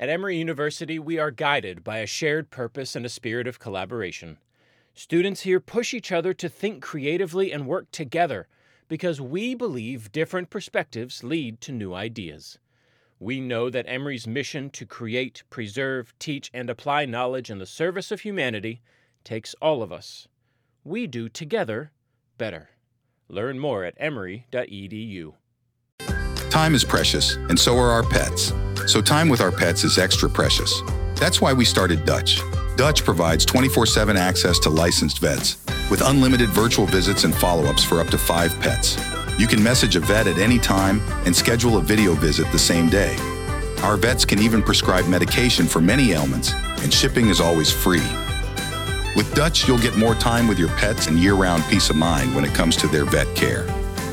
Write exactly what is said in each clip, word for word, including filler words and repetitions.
At Emory University, we are guided by a shared purpose and a spirit of collaboration. Students here push each other to think creatively and work together because we believe different perspectives lead to new ideas. We know that Emory's mission to create, preserve, teach, and apply knowledge in the service of humanity takes all of us. We do together better. Learn more at emory dot e d u. Time is precious, and so are our pets. So time with our pets is extra precious. That's why we started Dutch. Dutch provides twenty-four seven access to licensed vets with unlimited virtual visits and follow-ups for up to five pets. You can message a vet at any time and schedule a video visit the same day. Our vets can even prescribe medication for many ailments, and shipping is always free. With Dutch, you'll get more time with your pets and year-round peace of mind when it comes to their vet care.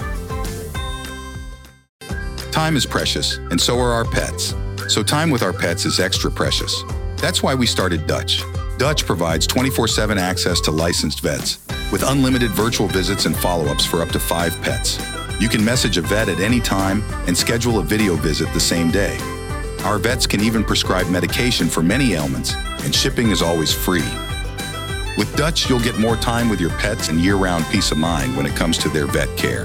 Time is precious, and so are our pets. So time with our pets is extra precious. That's why we started Dutch. Dutch provides twenty-four seven access to licensed vets with unlimited virtual visits and follow-ups for up to five pets. You can message a vet at any time and schedule a video visit the same day. Our vets can even prescribe medication for many ailments, and shipping is always free. With Dutch, you'll get more time with your pets and year-round peace of mind when it comes to their vet care.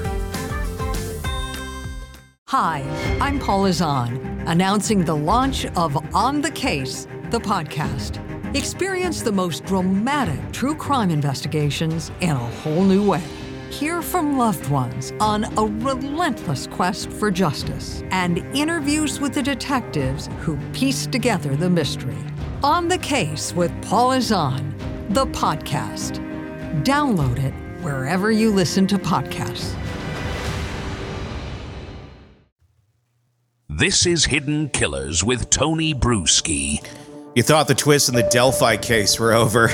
Hi, I'm Paula Zahn, announcing the launch of On the Case, the podcast. Experience the most dramatic true crime investigations in a whole new way. Hear from loved ones on a relentless quest for justice and interviews with the detectives who piece together the mystery. On the Case with Paula Zahn, the podcast. Download it wherever you listen to podcasts. This is Hidden Killers with Tony Bruschi. You thought the twists in the Delphi case were over.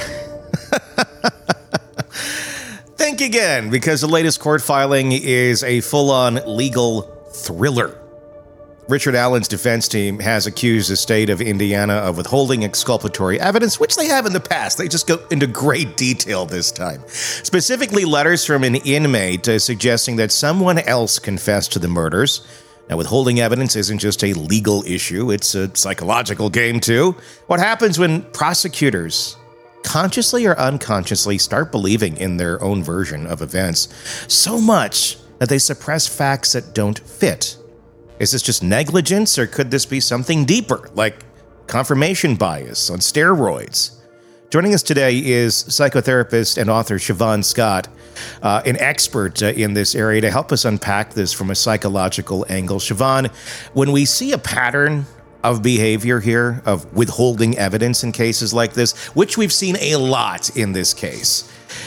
Think again, because the latest court filing is a full-on legal thriller. Richard Allen's defense team has accused the state of Indiana of withholding exculpatory evidence, which they have in the past. They just go into great detail this time. Specifically, letters from an inmate uh, suggesting that someone else confessed to the murders. Now, withholding evidence isn't just a legal issue, it's a psychological game, too. What happens when prosecutors, consciously or unconsciously, start believing in their own version of events so much that they suppress facts that don't fit? Is this just negligence, or could this be something deeper, like confirmation bias on steroids? Joining us today is psychotherapist and author Siobhan Scott, uh, an expert uh, in this area, to help us unpack this from a psychological angle. Siobhan, when we see a pattern of behavior here, of withholding evidence in cases like this, which we've seen a lot in this case,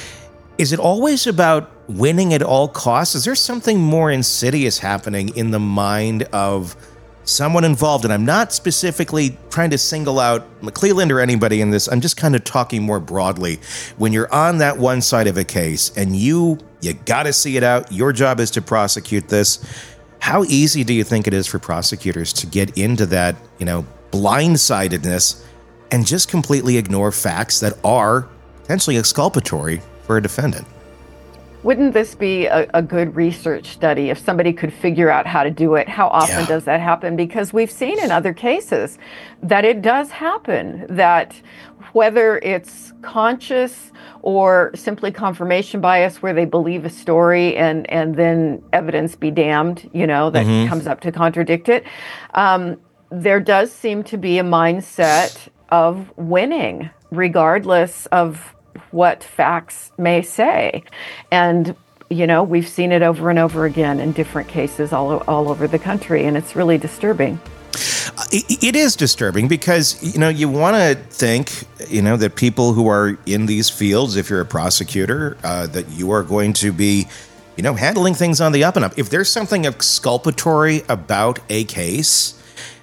is it always about winning at all costs? Is there something more insidious happening in the mind of someone involved? And I'm not specifically trying to single out McClelland or anybody in this. I'm just kind of talking more broadly. When you're on that one side of a case and you you got to see it out, your job is to prosecute this. How easy do you think it is for prosecutors to get into that, you know, blindsidedness and just completely ignore facts that are potentially exculpatory for a defendant? Wouldn't this be a, a good research study if somebody could figure out how to do it? How often Yeah. does that happen? Because we've seen in other cases that it does happen, that whether it's conscious or simply confirmation bias where they believe a story and, and then evidence be damned, you know, that Mhm. comes up to contradict it. Um, there does seem to be a mindset of winning regardless of what facts may say. And, you know, we've seen it over and over again in different cases all, all over the country, and it's really disturbing. It is disturbing because, you know, you want to think, you know, that people who are in these fields, if you're a prosecutor, uh, that you are going to be, you know, handling things on the up and up. If there's something exculpatory about a case,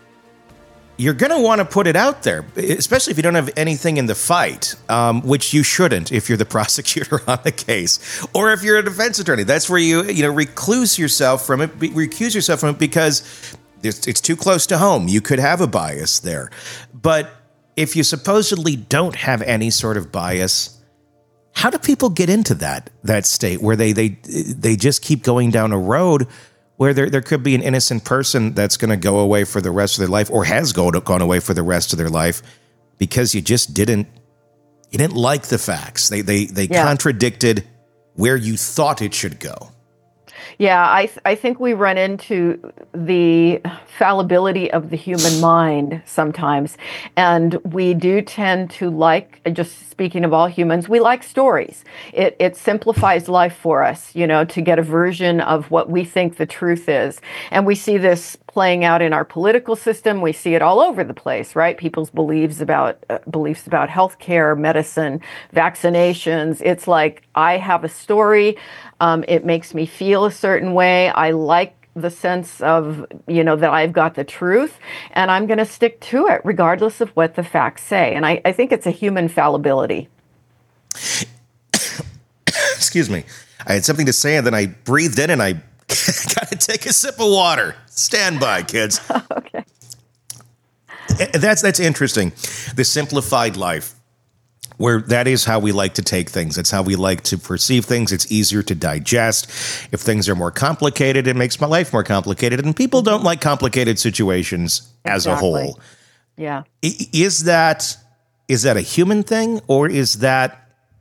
you're going to want to put it out there, especially if you don't have anything in the fight, um, which you shouldn't if you're the prosecutor on the case, or if you're a defense attorney. That's where you, you know, recluse yourself from it, recuse yourself from it because it's, it's too close to home. You could have a bias there. But if you supposedly don't have any sort of bias, how do people get into that that state where they they they just keep going down a road where there, there could be an innocent person that's going to go away for the rest of their life, or has go, gone away for the rest of their life because you just didn't, you didn't like the facts. They, they, they yeah. contradicted where you thought it should go. Yeah, I th- I think we run into the fallibility of the human mind sometimes. And we do tend to like, just speaking of all humans, we like stories. It it simplifies life for us, you know, to get a version of what we think the truth is. And we see this playing out in our political system. We see it all over the place, right? People's beliefs about uh, beliefs about healthcare, medicine, vaccinations. It's like, I have a story. Um, it makes me feel a certain way. I like the sense of, you know, that I've got the truth, and I'm going to stick to it regardless of what the facts say. And I, I think it's a human fallibility. Excuse me. I had something to say, and then I breathed in, and I got to take a sip of water. Stand by, kids. Okay. That's that's interesting. The simplified life, where that is how we like to take things. It's how we like to perceive things. It's easier to digest. If things are more complicated, it makes my life more complicated. And people don't like complicated situations as exactly. a whole. Yeah. Is that is that a human thing, or is that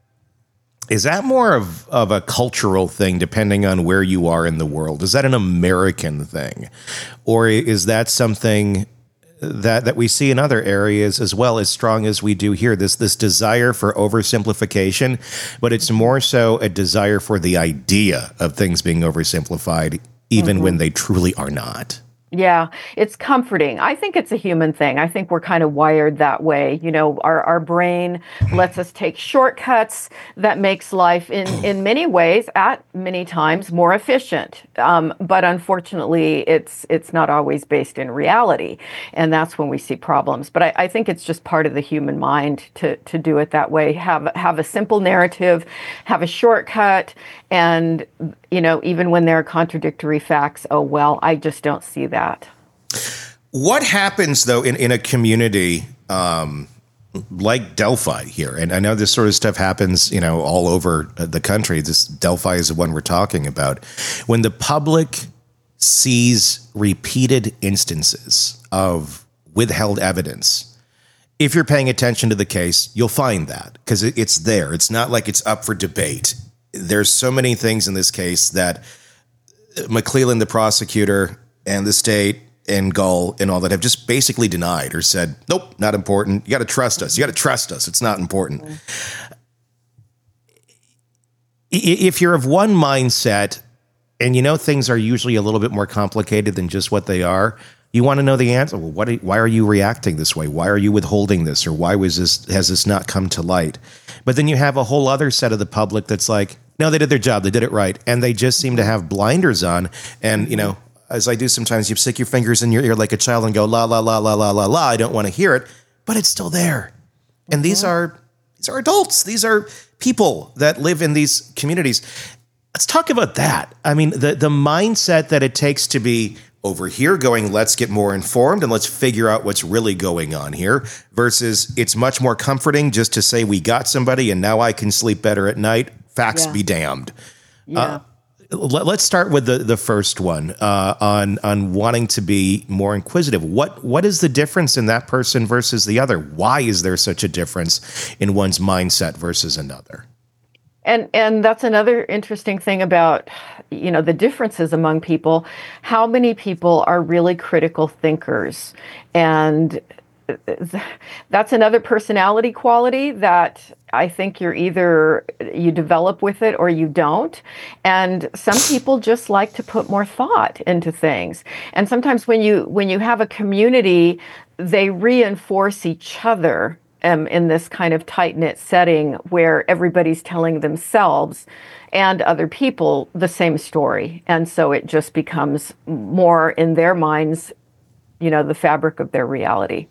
is that more of, of a cultural thing, depending on where you are in the world? Is that an American thing? Or is that something that that we see in other areas as well, as strong as we do here? This this desire for oversimplification, but it's more so a desire for the idea of things being oversimplified, even mm-hmm. when they truly are not. Yeah, it's comforting. I think it's a human thing. I think we're kind of wired that way. You know, our, our brain lets us take shortcuts that makes life in, in many ways, at many times, more efficient. Um, but unfortunately, it's it's not always based in reality. And that's when we see problems. But I, I think it's just part of the human mind to, to do it that way. Have, have a simple narrative, have a shortcut, and, you know, even when there are contradictory facts, oh, well, I just don't see that. What happens, though, in, in a community um, like Delphi here? And I know this sort of stuff happens, you know, all over the country. This Delphi is the one we're talking about. When the public sees repeated instances of withheld evidence, if you're paying attention to the case, you'll find that, because it, it's there. It's not like it's up for debate. There's so many things in this case that McClellan, the prosecutor, and the state and Gull and all that have just basically denied or said, nope, not important. You got to trust us. You got to trust us. It's not important. Mm-hmm. If you're of one mindset and you know things are usually a little bit more complicated than just what they are, you want to know the answer. Well, what? Why are you reacting this way? Why are you withholding this? Or why was this? Has this not come to light? But then you have a whole other set of the public that's like, no, they did their job. They did it right. And they just seem to have blinders on. And, you know, as I do sometimes, you stick your fingers in your ear like a child and go, la, la, la, la, la, la, la. I don't want to hear it, but it's still there. And mm-hmm. these are these are adults. These are people that live in these communities. Let's talk about that. I mean, the the mindset that it takes to be over here going, let's get more informed and let's figure out what's really going on here, versus it's much more comforting just to say we got somebody and now I can sleep better at night. Facts yeah. be damned. Yeah. Uh, let, let's start with the, the first one uh, on on wanting to be more inquisitive. What what is the difference in that person versus the other? Why is there such a difference in one's mindset versus another? And and that's another interesting thing about, you know, the differences among people. How many people are really critical thinkers? And that's another personality quality that I think you're either you develop with it or you don't. And some people just like to put more thought into things. And sometimes when you when you have a community, they reinforce each other. Um, in this kind of tight-knit setting where everybody's telling themselves and other people the same story. And so it just becomes more in their minds, you know, the fabric of their reality.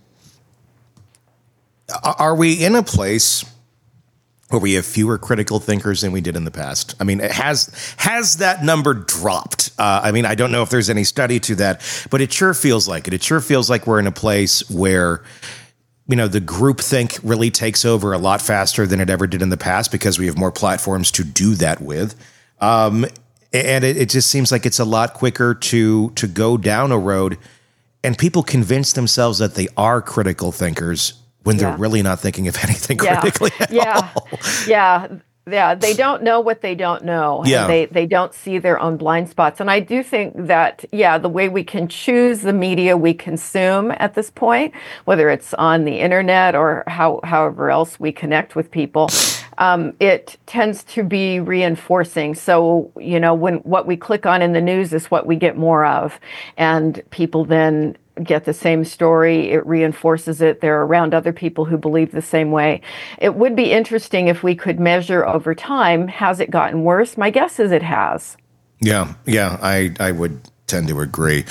Are we in a place where we have fewer critical thinkers than we did in the past? I mean, has has that number dropped? Uh, I mean, I don't know if there's any study to that, but it sure feels like it. It sure feels like we're in a place where, you know, the groupthink really takes over a lot faster than it ever did in the past because we have more platforms to do that with. Um, And it, it just seems like it's a lot quicker to to go down a road, and people convince themselves that they are critical thinkers when they're Yeah. really not thinking of anything Yeah. critically at Yeah. all. Yeah. Yeah. They don't know what they don't know. Yeah. And they, they don't see their own blind spots. And I do think that, yeah, the way we can choose the media we consume at this point, whether it's on the internet or how, however else we connect with people, um, it tends to be reinforcing. So, you know, when what we click on in the news is what we get more of. And people then get the same story, it reinforces it. They're around other people who believe the same way. It would be interesting if we could measure over time, has it gotten worse? My guess is it has. Yeah, yeah, I, I would tend to agree.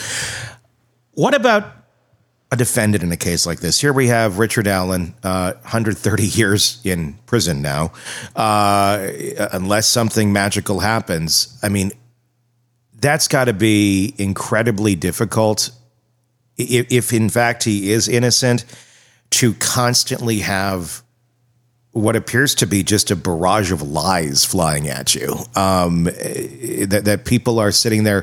What about a defendant in a case like this? Here we have Richard Allen, uh, one hundred thirty years in prison now. Uh, unless something magical happens, I mean, that's got to be incredibly difficult. If, if in fact he is innocent, to constantly have what appears to be just a barrage of lies flying at you, um, that, that people are sitting there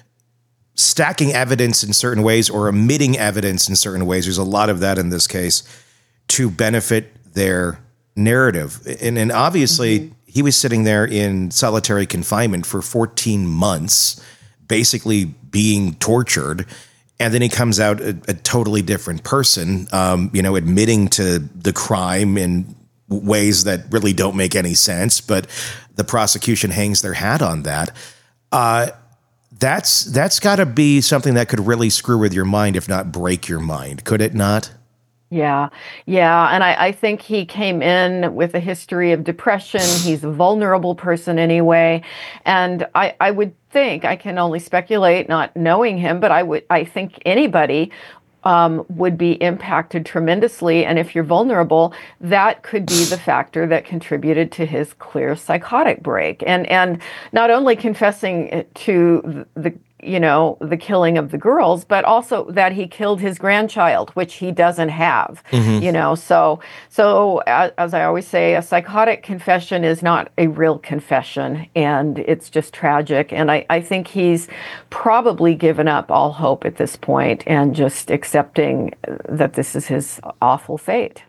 stacking evidence in certain ways or omitting evidence in certain ways. There's a lot of that in this case to benefit their narrative. And, and obviously mm-hmm. he was sitting there in solitary confinement for fourteen months, basically being tortured. And then he comes out a, a totally different person, um, you know, admitting to the crime in ways that really don't make any sense. But the prosecution hangs their hat on that. Uh, that's that's got to be something that could really screw with your mind, if not break your mind. Could it not? Yeah, yeah. And I, I think he came in with a history of depression. He's a vulnerable person anyway. And I, I would think, I can only speculate, not knowing him, but I would, I think anybody um, would be impacted tremendously. And if you're vulnerable, that could be the factor that contributed to his clear psychotic break. And, and not only confessing to the, you know, the killing of the girls, but also that he killed his grandchild, which he doesn't have, mm-hmm. you know. So, so as, as I always say, a psychotic confession is not a real confession, and it's just tragic. And I, I think he's probably given up all hope at this point and just accepting that this is his awful fate.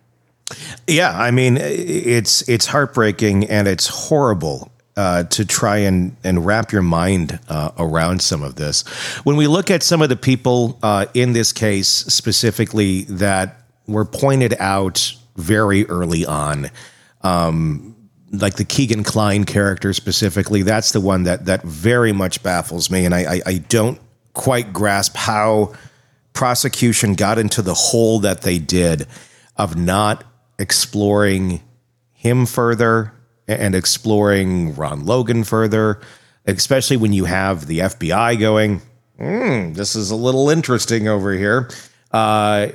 Yeah, I mean, it's it's heartbreaking and it's horrible. Uh, to try and, and wrap your mind uh, around some of this. When we look at some of the people uh, in this case specifically that were pointed out very early on, um, like the Keegan Kline character specifically, that's the one that that very much baffles me. And I, I, I don't quite grasp how prosecution got into the hole that they did of not exploring him further and exploring Ron Logan further, especially when you have the F B I going, mm, this is a little interesting over here. Uh,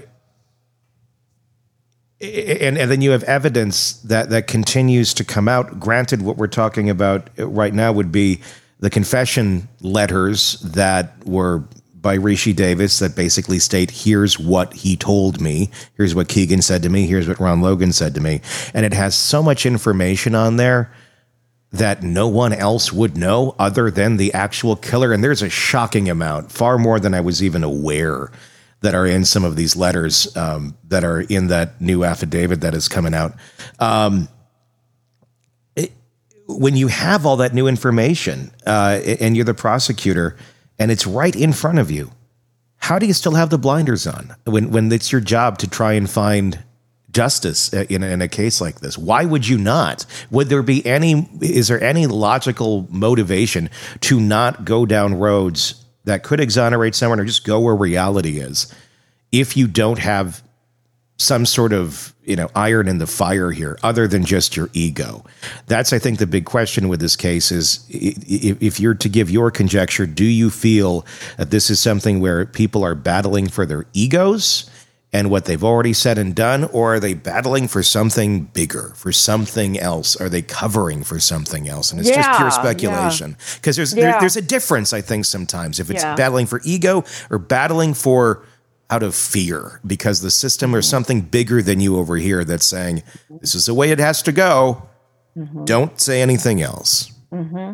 and, and then you have evidence that, that continues to come out. Granted, what we're talking about right now would be the confession letters that were by Rishi Davis that basically state, here's what he told me, here's what Keegan said to me, here's what Ron Logan said to me. And it has so much information on there that no one else would know other than the actual killer. And there's a shocking amount, far more than I was even aware, that are in some of these letters um, that are in that new affidavit that is coming out. Um, it, when you have all that new information uh, and you're the prosecutor, and it's right in front of you, how do you still have the blinders on when, when it's your job to try and find justice in, in a case like this? Why would you not? Would there be any, is there any logical motivation to not go down roads that could exonerate someone or just go where reality is if you don't have some sort of, you know, iron in the fire here other than just your ego? That's, I think, the big question with this case is, if you're to give your conjecture, do you feel that this is something where people are battling for their egos and what they've already said and done, or are they battling for something bigger, for something else? Are they covering for something else? And it's yeah, just pure speculation. Because yeah. there's yeah. there, there's a difference, I think, sometimes if it's yeah. battling for ego or battling for out of fear because the system or something bigger than you over here that's saying, this is the way it has to go. Mm-hmm. Don't say anything else. Mm-hmm.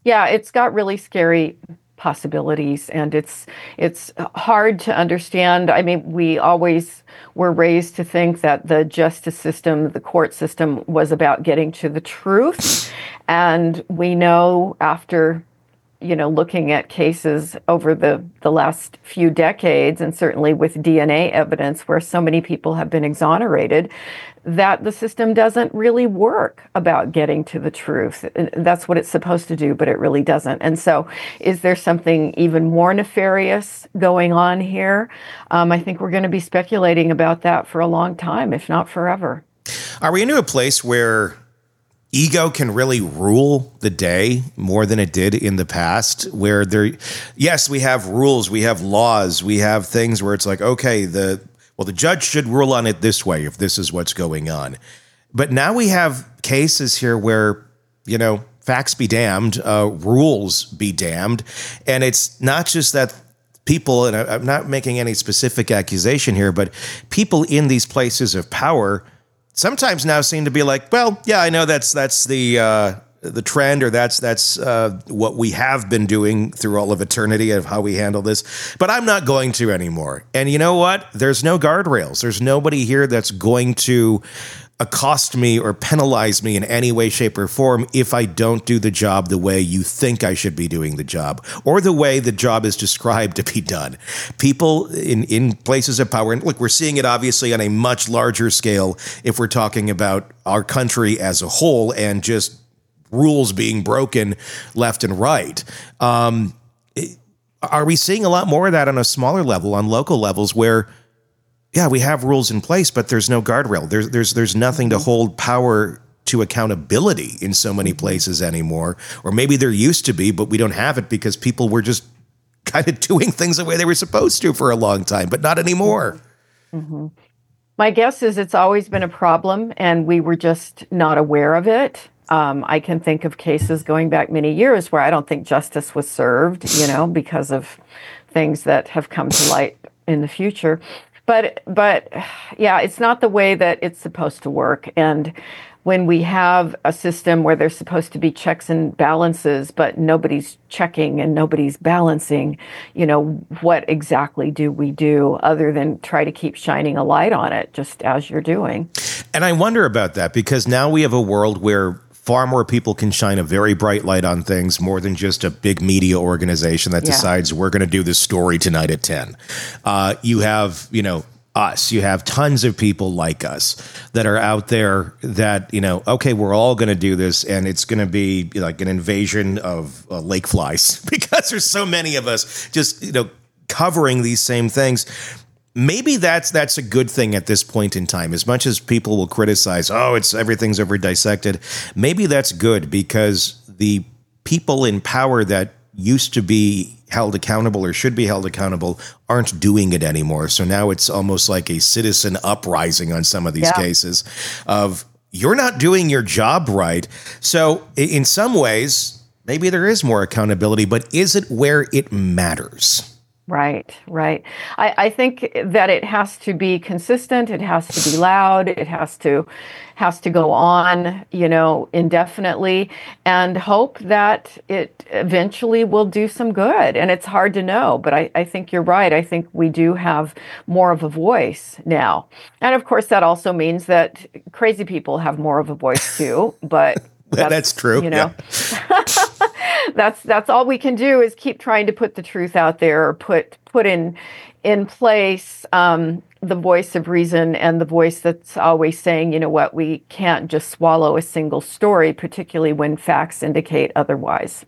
Yeah, it's got really scary possibilities, and it's it's hard to understand. I mean, we always were raised to think that the justice system, the court system, was about getting to the truth, and we know after, you know, looking at cases over the, the last few decades, and certainly with D N A evidence where so many people have been exonerated, that the system doesn't really work about getting to the truth. That's what it's supposed to do, but it really doesn't. And so is there something even more nefarious going on here? Um, I think we're going to be speculating about that for a long time, if not forever. Are we into a place where ego can really rule the day more than it did in the past, where there, yes, we have rules, we have laws, we have things where it's like, okay, the, well, the judge should rule on it this way if this is what's going on. But now we have cases here where, you know, facts be damned, uh, rules be damned. And it's not just that people, and I'm not making any specific accusation here, but people in these places of power sometimes now seem to be like, well, yeah, I know that's that's the uh, the trend, or that's that's uh, what we have been doing through all of eternity of how we handle this, but I'm not going to anymore. And you know what? There's no guardrails. There's nobody here that's going to accost me or penalize me in any way, shape, or form if I don't do the job the way you think I should be doing the job, or the way the job is described to be done. People in, in places of power, and look, we're seeing it obviously on a much larger scale if we're talking about our country as a whole and just rules being broken left and right. Um, are we seeing a lot more of that on a smaller level, on local levels, where yeah, we have rules in place, but there's no guardrail. There's there's there's nothing to hold power to accountability in so many places anymore. Or maybe there used to be, but we don't have it because people were just kind of doing things the way they were supposed to for a long time, but not anymore. Mm-hmm. My guess is it's always been a problem, and we were just not aware of it. Um, I can think of cases going back many years where I don't think justice was served, you know, because of things that have come to light in the future. But, but yeah, it's not the way that it's supposed to work. And when we have a system where there's supposed to be checks and balances, but nobody's checking and nobody's balancing, you know, what exactly do we do other than try to keep shining a light on it, just as you're doing? And I wonder about that, because now we have a world where far more people can shine a very bright light on things, more than just a big media organization that yeah. decides we're going to do this story tonight at ten. Uh, you have, you know, us. You have tons of people like us that are out there that, you know, okay, we're all going to do this, and it's going to be like an invasion of uh, lake flies because there's so many of us just, you know, covering these same things. Maybe that's that's a good thing at this point in time. As much as people will criticize, oh, it's everything's over dissected, maybe that's good, because the people in power that used to be held accountable or should be held accountable aren't doing it anymore. So now it's almost like a citizen uprising on some of these yeah. cases of you're not doing your job right. So in some ways, maybe there is more accountability, but is it where it matters? Right, right. I, I think that it has to be consistent. It has to be loud. It has to has to go on, you know, indefinitely, and hope that it eventually will do some good. And it's hard to know, but I, I think you're right. I think we do have more of a voice now. And of course, that also means that crazy people have more of a voice too, but That's, that's true. You know, yeah. that's that's all we can do is keep trying to put the truth out there, or put put in in place um, the voice of reason, and the voice that's always saying, you know what, we can't just swallow a single story, particularly when facts indicate otherwise.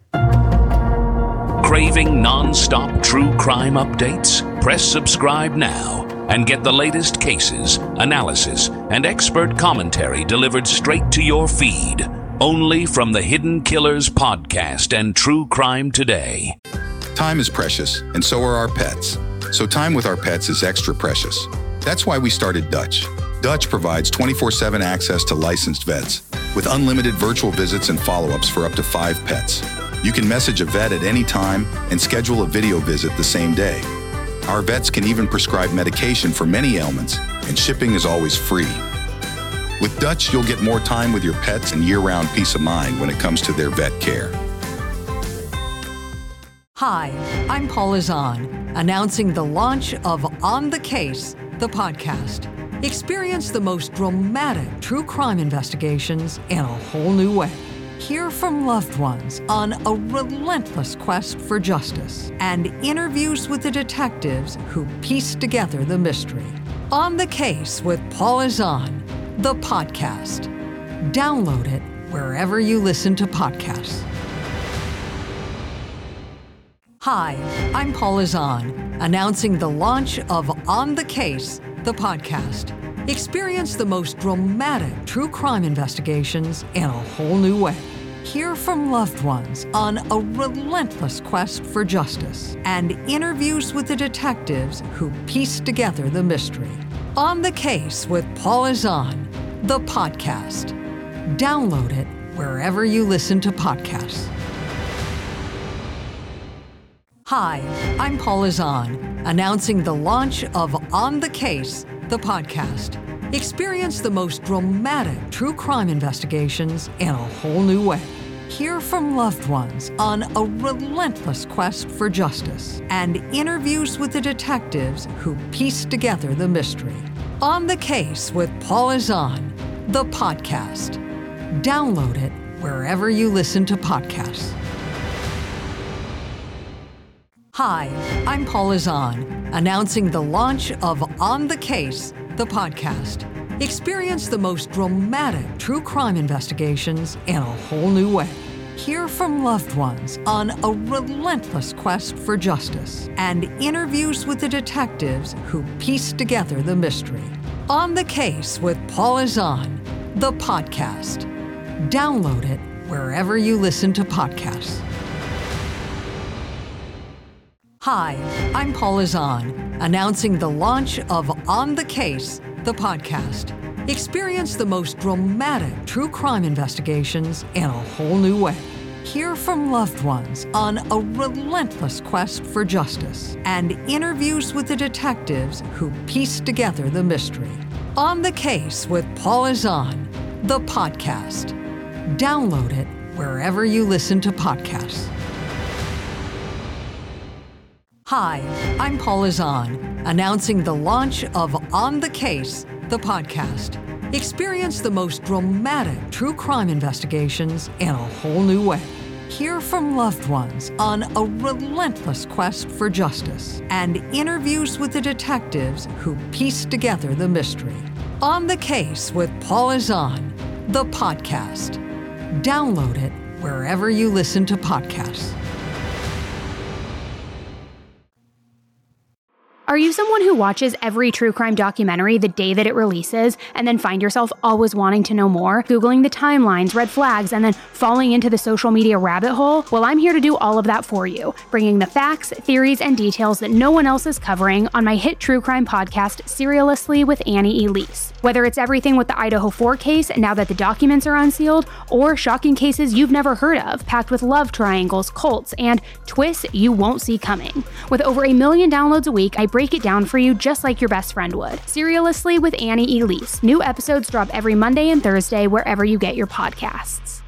Craving non-stop true crime updates? Press subscribe now and get the latest cases, analysis, and expert commentary delivered straight to your feed. Only from the Hidden Killers podcast and True Crime Today. Time is precious, and so are our pets. So time with our pets is extra precious. That's why we started Dutch. Dutch provides twenty-four seven access to licensed vets with unlimited virtual visits and follow-ups for up to five pets. You can message a vet at any time and schedule a video visit the same day. Our vets can even prescribe medication for many ailments, and shipping is always free. With Dutch, you'll get more time with your pets and year-round peace of mind when it comes to their vet care. Hi, I'm Paula Zahn, announcing the launch of On the Case, the podcast. Experience the most dramatic true crime investigations in a whole new way. Hear from loved ones on a relentless quest for justice and interviews with the detectives who piece together the mystery. On the Case with Paula Zahn, the podcast. Download it wherever you listen to podcasts. Hi, I'm Paula Zahn, announcing the launch of On the Case, the podcast. Experience the most dramatic true crime investigations in a whole new way. Hear from loved ones on a relentless quest for justice and interviews with the detectives who piece together the mystery. On the Case with Paula Zahn, the podcast. Download it wherever you listen to podcasts. Hi, I'm Paula Zahn, announcing the launch of On the Case, the podcast. Experience the most dramatic true crime investigations in a whole new way. Hear from loved ones on a relentless quest for justice and interviews with the detectives who piece together the mystery. On the Case with Paula Zahn, the podcast. Download it wherever you listen to podcasts. Hi, I'm Paula Zahn, announcing the launch of On the Case, the podcast. Experience the most dramatic true crime investigations in a whole new way. Hear from loved ones on a relentless quest for justice and interviews with the detectives who piece together the mystery. On the Case with Paula Zahn, the podcast. Download it wherever you listen to podcasts. Hi, I'm Paula Zahn, announcing the launch of On the Case, the podcast. Experience the most dramatic true crime investigations in a whole new way. Hear from loved ones on a relentless quest for justice and interviews with the detectives who piece together the mystery. On the Case with Paula Zahn, the podcast. Download it wherever you listen to podcasts. Hi, I'm Paula Zahn, announcing the launch of On the Case, the podcast. Experience the most dramatic true crime investigations in a whole new way. Hear from loved ones on a relentless quest for justice and interviews with the detectives who piece together the mystery. On the Case with Paula Zahn, the podcast. Download it wherever you listen to podcasts. Are you someone who watches every true crime documentary the day that it releases and then find yourself always wanting to know more, Googling the timelines, red flags, and then falling into the social media rabbit hole? Well, I'm here to do all of that for you, bringing the facts, theories, and details that no one else is covering on my hit true crime podcast, Serialously with Annie Elise. Whether it's everything with the Idaho four case now that the documents are unsealed, or shocking cases you've never heard of, packed with love triangles, cults, and twists you won't see coming. With over a million downloads a week, I break it down for you just like your best friend would. Serialously with Annie Elise. New episodes drop every Monday and Thursday wherever you get your podcasts.